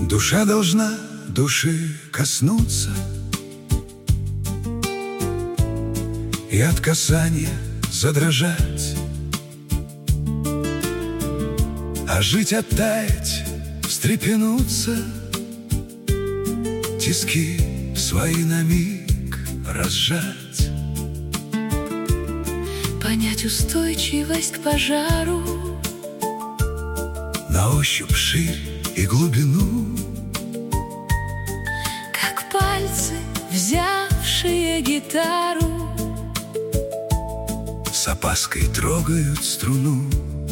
Душа должна души коснуться, и от касания задрожать, а жить оттаять, встрепенуться, тиски свои на миг разжать, понять устойчивость к пожару, на ощупь ширь и глубину, как пальцы, взявшие гитару, с опаской трогают струну.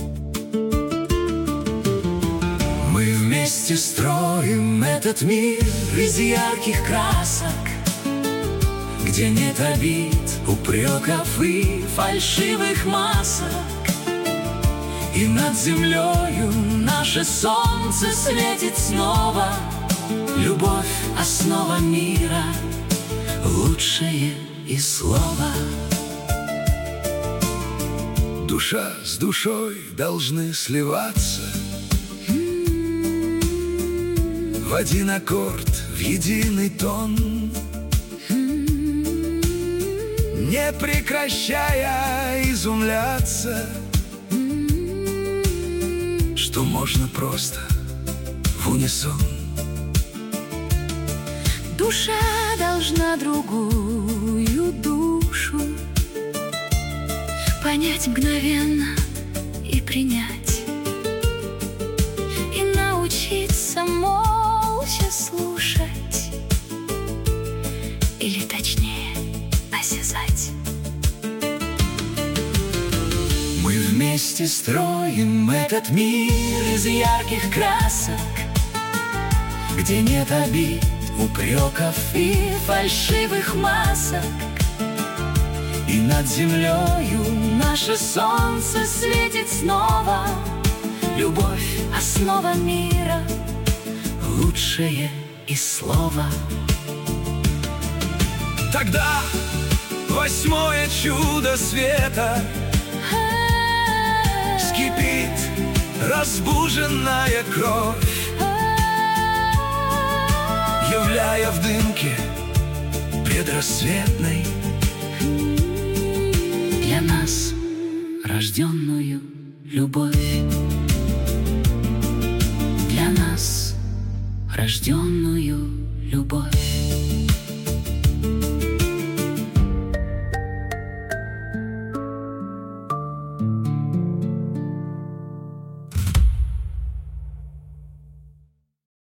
Мы вместе строим этот мир из ярких красок, где нет обид, упреков и фальшивых масок. И над землею наше солнце светит снова. Любовь — основа мира, лучшее из слова. Душа с душой должны сливаться в один аккорд, в единый тон, не прекращая изумляться, что можно просто в унисон. Душа должна другую душу понять мгновенно и принять, и научиться молча слушать, или точнее осязать. Мы вместе строим этот мир из ярких красок, где нет обид, упреков и фальшивых масок. И над землею наше солнце светит снова. Любовь — основа мира, лучшее из слова. Тогда восьмое чудо света скипит разбуженная кровь, являя в дымке предрассветной для нас рожденную любовь. Для нас рожденную любовь.